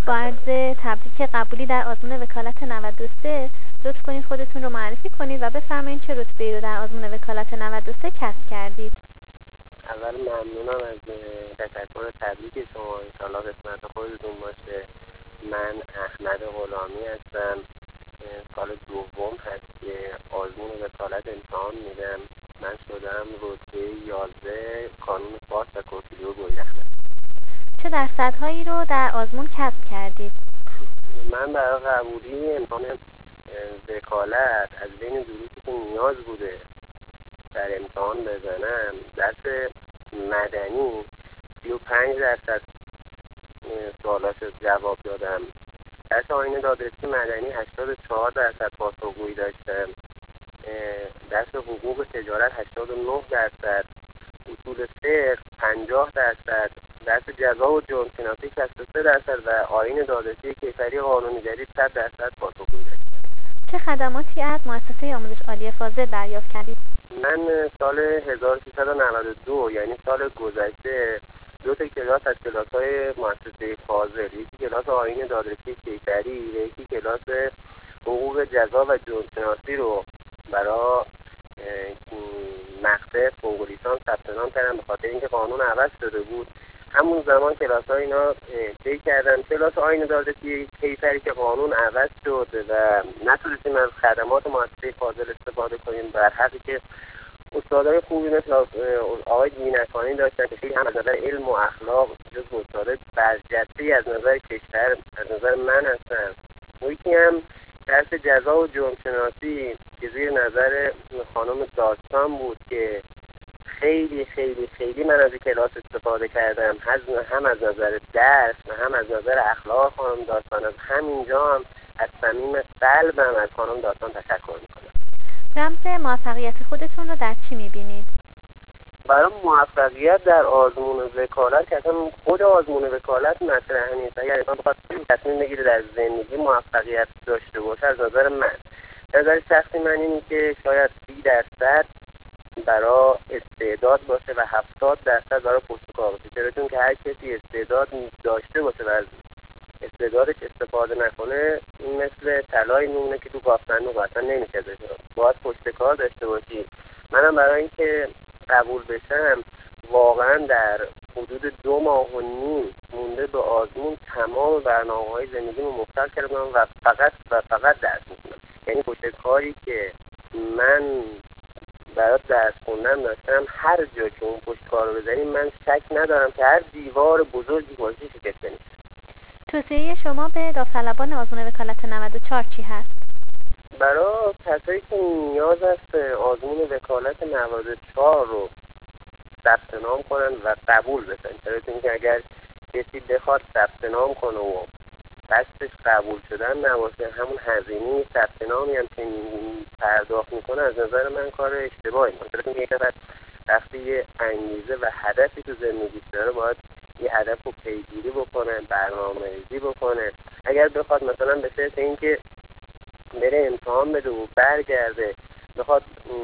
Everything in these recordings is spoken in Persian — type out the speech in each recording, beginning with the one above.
با عرض تبریک قبولی در آزمون وکالت 93 لطف کنید خودتون رو معرفی کنید و بفرمایید چه رتبه‌ای رو در آزمون وکالت 93 کسب کردید. اول ممنونم از تشکر تبریک شما. انشالله قسمت خودتون باشه. من احمد غلامی هستم. سال دوم هست که آزمون وکالت امتحان میدم. من شدم رتبه 11 کانون فارس و کوکیلو گویرخمه. چه درصدهایی رو در آزمون کسب کردید؟ من برای قبولی امتحان وکالت از بین دروسی که نیاز بوده در امتحان بزنم، درس مدنی 35% سوالات جواب دادم. درس آیین دادرسی مدنی 84% پاسخگویی داشتم. درس حقوق تجارت 89%، اصول فقه 50%، درس جزا و جرم شناسی 63% و آیین دادرسی کیفری قانونی جدید 100% پاسخگویی داشتم. چه خدماتی از مؤسسه آموزش عالی فاضل دریافت کردید؟ من سال 1392 یعنی سال گذشته 2 کلاس از کلاس‌های مؤسسه فاضل، یکی کلاس آیین دادرسی کیفری و یکی کلاس حقوق جزا و جرم شناسی رو برای مقطع فوق لیسانس ثبت نام کردم، به خاطر اینکه قانون عوض شده بود. همون زمان کلاس‌های اینا طی کردم. کلاس آیین دادرسی کیفری که قانون عوض شد و نتونستیم از خدمات مؤسسه فاضل استفاده کنیم، بر حقی که استادای خوبی مثل آقای دینکانی داشتن که خیلی هم از نظر علم و اخلاق جز استادای برجسته از نظر کشور از نظر من هستن. یکی هم درس جزا و جرم شناسی که زیر نظر خانم داستان بود که خیلی خیلی خیلی من از کلاس استفاده کردم، هم از نظر درس و هم از نظر اخلاق خانم داستان. از همینجا هم از صمیم قلبم از خانم داستان تشکر میکنم. رمز موفقیت خودتون رو در چی میبینید؟ برای موفقیت در آزمون وکالت که اصلا خود آزمون وکالت مطرح نیست. اگر انسان بخواد تصمیم بگیره در زندگی موفقیت داشته باشه، از نظر من، نظر شخصی من اینه که شاید 30% برای استعداد باشه و 70% برای پشت کاغذی. چون که هر کسی استعداد داشته باشه و از استعدادش استفاده نکنه، این مثل طلای میمونه که تو گافتندوق اصلا نمیشه بشه. باید پشت کار داشته باشی. منم برای اینکه قبول بشم واقعا در حدود 2.5 ماه مونده به آزمون تمام برنامه‌های زندگیمو مختل کردم و فقط درس می‌خونم. یعنی پشت کاری که من برای درس خوندن داشتم، هر جا که اون پشت کار رو بزنیم من شک ندارم که هر دیوار بزرگی باشی شکسته میشه. توصیه شما به داوطلبان آزمون وکالت 94 چی هست؟ برای کسایی که نیاز است آزمون وکالت 94 رو ثبت نام کنن و قبول بشن. چرا اینکه اگر کسی بخواد ثبت نام کنه و قصدش قبول شدن نباشه، همون هزینه ثبت نامی هم که پرداخت میکنه از نظر من کار اشتباهی میکنه. چرا اینکه یک نفر وقتی یه انگیزه و هدفی تو زندگیش داره باید یه هدف رو پیگیری بکنه، برنامه‌ریزی بکنه. اگر بخواد مثلا به صرف اینکه بره امتحان بده و برگرده بخواد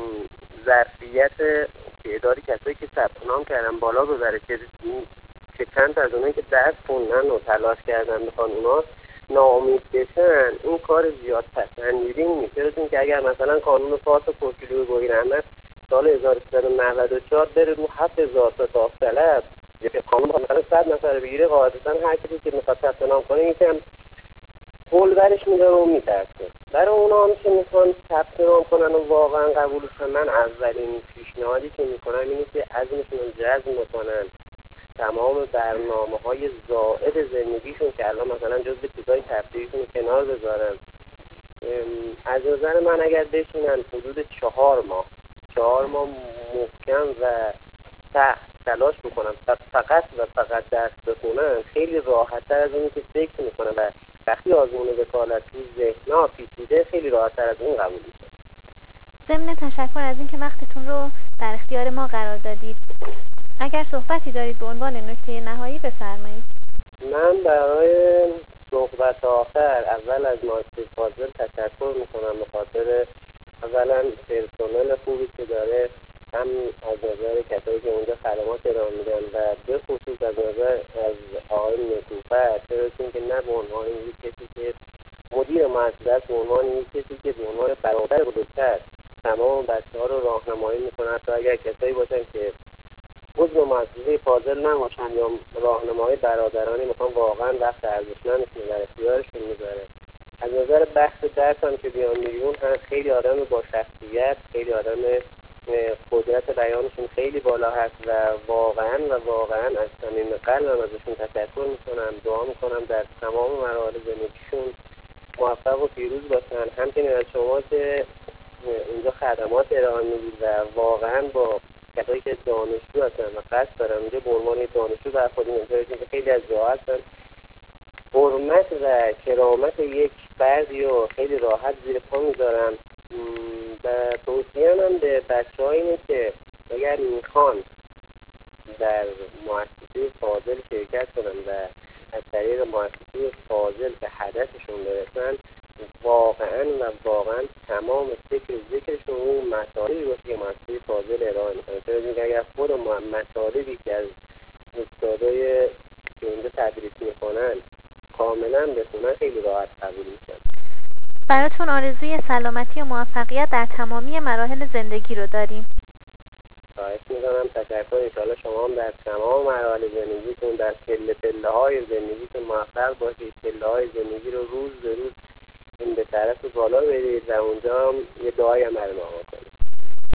ظرفیت تعدادی کسایی که ثبت نام کردن بالا ببره که چند تا از اونایی که درس خوندن و تلاش کردن بخوان اونا ناامید بشن، این کار زیاد پسندیده نیست. چون که اگر مثلا قانون فارس و کوکیلو گویرخمه سال 1394 بره رو 7000 تا داوطلب، یا قانون مثلا 100 نفر بگیره، قاعدتا هر کسی که میخواد ثبت نام کنه یکم پول برش میداره و میترسه. برای اونا هم که میخوان ثبت نام کنن و واقعا قبولش کنن، من اولین پیشنهادی که میکنم اینه که عزمشون رو جزم میکنن، تمام برنامه‌های زائد زندگیشون که الان مثلا جزء چیزای تفریحیشون کنار بذارن. از نظر من اگر بشینن حدود 4 ماه محکم و سخت تلاش بکنن و فقط درس بخونن، خیلی راحت‌تر از اونی که فکر میکنن و وقتی آزمون وکالت تو ذهن‌ها پیچیده خیلی راحت‌تر از اون قبول میشه. ضمن تشکر از اینکه وقتتون رو در اختیار ما قرار دادید، اگر صحبتی دارید به عنوان نکته نهایی بفرمایید. من برای صحبت آخر اول از مؤسسه فاضل تشکر میکنم به خاطر اولا پرسنل خوبی که داره هم از نظر کسایی که اونجا خدمات ارائه میدن و به خصوص از نظر از آقای نکوفر، چرا که نه به عنوان یک کسی که مدیر مؤسسه است، به عنوان یک کسی که به عنوان برادر بزرگتر تمام بچه‌ها رو راهنمایی میکنه. تا اگر کسایی باشن که عضو مؤسسه فاضل نباشن یا راهنمای برادرانی میخوان، واقعا وقت ارزشمندشون در اختیارشون میذاره. از نظر بحث درس هم که بیان میگون، خیلی آدم با شخصیت، خیلی آدم قدرت بیانشون خیلی بالا هست و واقعا از صمیم قلبم ازشون تشکر میکنم، دعا میکنم در تمام مراحل زندگیشون موفق و پیروز باشن. همچنین از شما که اینجا خدمات ارائه میدید و واقعا با کسایی که دانشجو هستن و قصد دارن اینجا به عنوان دانشجو برخورد میکنن، که خیلی از جاها هستن حرمت و کرامت یک فردی رو خیلی راحت زیر پا میذارن. و توصیه هم به بچه‌ها اینه که اگر میخوان در مؤسسه فاضل شرکت کنن و از طریق مؤسسه فاضل به هدفشون برسن، واقعا تمام فکر ذکرشون اون مطالبی باشه که مؤسسه فاضل ارائه میکنه. چرا میگه اگر خود مطالبی که از استادای که اینجا تدریس میکنن کاملا بخونن، خیلی راحت قبول میشن. براتون آرزوی سلامتی و موفقیت در تمامی مراحل زندگی رو داریم. خواهش میکنم، تشکر. انشاءالله شما هم در تمام مراحل زندگیتون، در پله های زندگیتون موفق باشید. پله های زندگی رو روز به روز این به طرف بالا برید و اونجا هم یه دعای هم برای ما کنید.